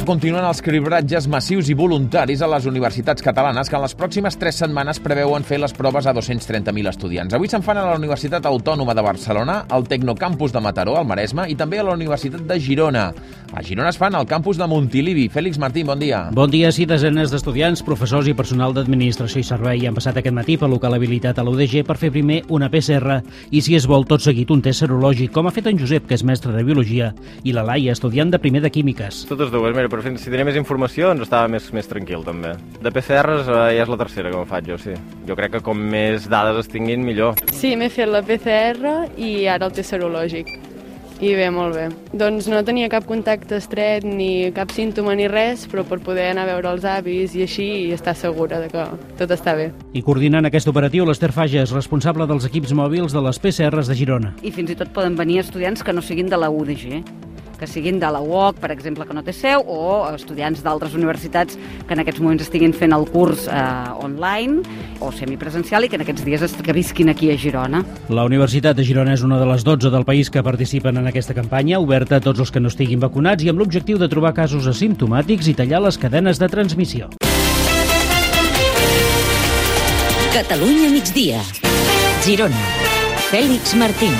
continuen els cribratges massius i voluntaris a les universitats catalanes que en les pròximes 3 setmanes preveuen fer les proves a 230.000 estudiants. Avui se'n fan a la Universitat Autònoma de Barcelona, al Tecnocampus de Mataró, al Maresme, i també a la Universitat de Girona. A Girona es fan al campus de Montilivi. Fèlix Martín, bon dia. Bon dia. Sí, desenes d'estudiants, professors i personal d'administració i servei han passat aquest matí per local habilitat a l'UDG per fer primer una PCR i, si es vol, tot seguit un test serològic, com ha fet en Josep, que és mestre de Biologia, i la Laia, estudiant de primer de Químiques. Totes dues, mira, però si tenia més informació ens estava més tranquil, també. De PCRs ja és la tercera que me'n faig jo, sí. Jo crec que com més dades es tinguin, millor. Sí, m'he fet la PCR i ara el test serològic. I bé, molt bé. Doncs no tenia cap contacte estret ni cap símptoma ni res, però per poder anar a veure els avis i així i estar segura de que tot està bé. I coordinant aquest operatiu, l'Ester Fages, responsable dels equips mòbils de les PCRs de Girona. I fins i tot poden venir estudiants que no siguin de la UDG, que siguin de la UOC, per exemple, que no té seu, o estudiants d'altres universitats que en aquests moments estiguin fent el curs online o semipresencial i que en aquests dies que visquin aquí a Girona. La Universitat de Girona és una de les 12 del país que participen en aquesta campanya, oberta a tots els que no estiguin vacunats i amb l'objectiu de trobar casos asimptomàtics i tallar les cadenes de transmissió. Catalunya migdia. Girona. Fèlix Martín.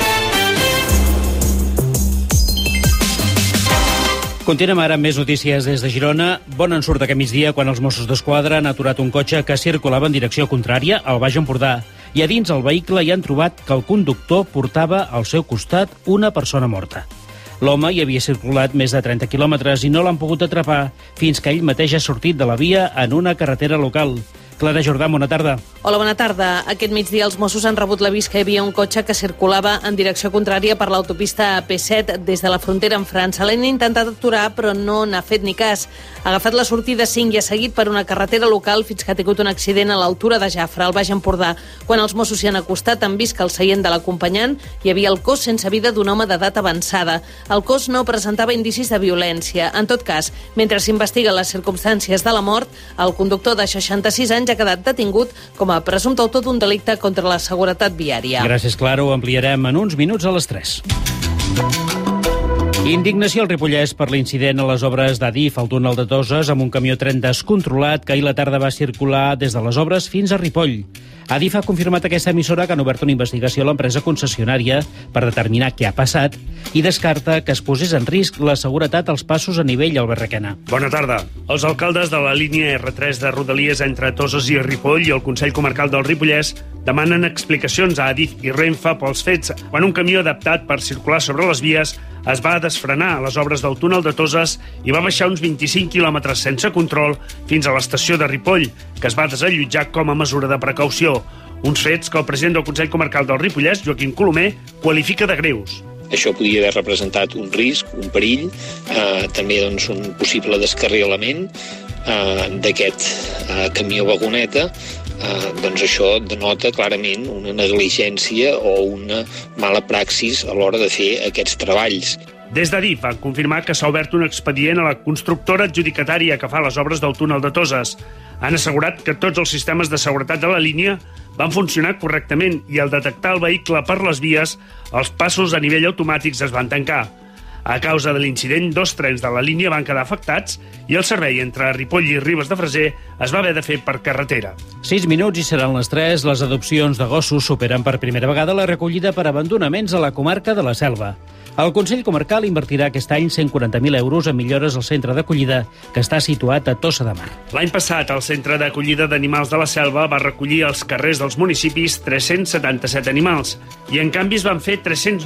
Continuem ara amb més notícies des de Girona. Bon ensurt aquest migdia quan els Mossos d'Esquadra han aturat un cotxe que circulava en direcció contrària al Baix Empordà. I a dins el vehicle hi han trobat que el conductor portava al seu costat una persona morta. L'home hi havia circulat més de 30 quilòmetres i no l'han pogut atrapar fins que ell mateix ha sortit de la via en una carretera local. Clara Jordà, bona tarda. Hola, bona tarda. Aquest migdia els Mossos han rebut l'avís que hi havia un cotxe que circulava en direcció contrària per l'autopista P7 des de la frontera amb França. L'han intentat aturar, però no n'ha fet ni cas. Ha agafat la sortida 5 i ha seguit per una carretera local fins que ha tingut un accident a l'altura de Jafre, al Baix Empordà. Quan els Mossos s'hi han acostat, han vist que al seient de l'acompanyant hi havia el cos sense vida d'un home d'edat avançada. El cos no presentava indicis de violència. En tot cas, mentre s'investiguen les circumstàncies de la mort, el conductor de 66 anys ha quedat detingut com a presumpte autor d'un delicte contra la seguretat viària. Gràcies, Clara. Ho ampliarem en uns minuts a les 3. Indignació al Ripollès per l'incident a les obres d'Adif al túnel de Toses amb un camió tren descontrolat que ahir la tarda va circular des de les obres fins a Ripoll. Adif ha confirmat a aquesta emissora que han obert una investigació a l'empresa concessionària per determinar què ha passat i descarta que es posés en risc la seguretat als passos a nivell al Barraquena. Bona tarda. Els alcaldes de la línia R3 de Rodalies entre Toses i Ripoll i el Consell Comarcal del Ripollès demanen explicacions a Adif i Renfe pels fets quan un camió adaptat per circular sobre les vies es va desfrenar a les obres del túnel de Toses i va baixar uns 25 quilòmetres sense control fins a l'estació de Ripoll, que es va desallotjar com a mesura de precaució. Uns fets que el president del Consell Comarcal del Ripollès, Joaquim Colomer, qualifica de greus. Això podia haver representat un risc, un perill, també doncs, un possible descarrilament d'aquest camió vagoneta. Doncs això denota clarament una negligència o una mala praxis a l'hora de fer aquests treballs. Des d'Adif van confirmar que s'ha obert un expedient a la constructora adjudicatària que fa les obres del túnel de Toses. Han assegurat que tots els sistemes de seguretat de la línia van funcionar correctament i al detectar el vehicle per les vies, els passos a nivell automàtics es van tancar. A causa de l'incident, 2 trens de la línia van quedar afectats i el servei entre Ripoll i Ribes de Freser es va haver de fer per carretera. 6 minuts i seran les 3. Les adopcions de gossos superen per primera vegada la recollida per abandonaments a la comarca de la Selva. El Consell Comarcal invertirà aquest any 140.000 euros en millores al centre d'acollida, que està situat a Tossa de Mar. L'any passat, el Centre d'Acollida d'Animals de la Selva va recollir als carrers dels municipis 377 animals i, en canvi, es van fer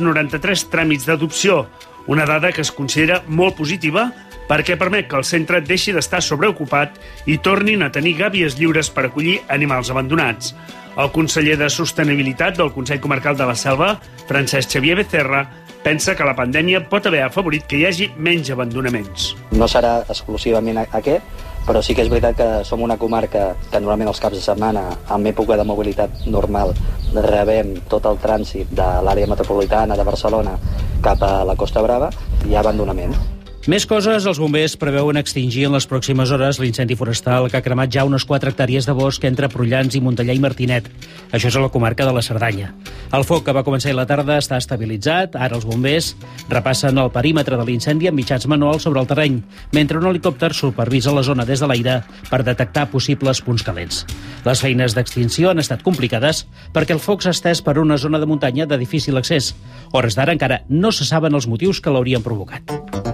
393 tràmits d'adopció, una dada que es considera molt positiva perquè permet que el centre deixi d'estar sobreocupat i tornin a tenir gàbies lliures per acollir animals abandonats. El conseller de Sostenibilitat del Consell Comarcal de la Selva, Francesc Xavier Becerra, pensa que la pandèmia pot haver afavorit que hi hagi menys abandonaments. No serà exclusivament aquest, però sí que és veritat que som una comarca que normalment els caps de setmana, en època de mobilitat normal, rebem tot el trànsit de l'àrea metropolitana de Barcelona cap a la Costa Brava i hi ha abandonament. Més coses, els bombers preveuen extingir en les pròximes hores l'incendi forestal que ha cremat ja unes 4 hectàrees de bosc entre Prullans i Montellà i Martinet. Això és a la comarca de la Cerdanya. El foc que va començar a la tarda està estabilitzat. Ara els bombers repassen el perímetre de l'incendi amb mitjans manuals sobre el terreny, mentre un helicòpter supervisa la zona des de l'aire per detectar possibles punts calents. Les feines d'extinció han estat complicades perquè el foc s'ha estès per una zona de muntanya de difícil accés. A hores d'ara encara no se saben els motius que l'haurien provocat.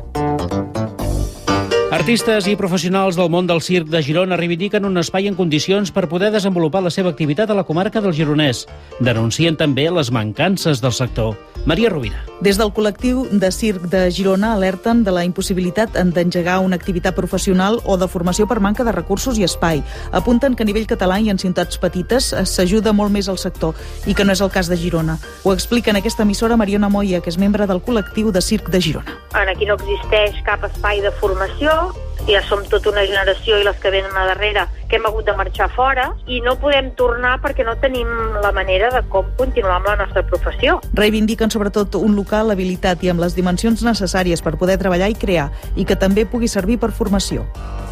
Artistes i professionals del món del circ de Girona reivindiquen un espai en condicions per poder desenvolupar la seva activitat a la comarca del Gironès. Denuncien també les mancances del sector. Maria Rovira. Des del col·lectiu de circ de Girona alerten de la impossibilitat d'engegar una activitat professional o de formació per manca de recursos i espai. Apunten que a nivell català i en ciutats petites s'ajuda molt més al sector i que no és el cas de Girona. Ho explica en aquesta emissora Mariona Moya, que és membre del col·lectiu de circ de Girona. Aquí no existeix cap espai de formació, ja som tota una generació i les que venen a darrere que hem hagut de marxar fora i no podem tornar perquè no tenim la manera de com continuar amb la nostra professió. Reivindiquen sobretot un local habilitat i amb les dimensions necessàries per poder treballar i crear i que també pugui servir per formació.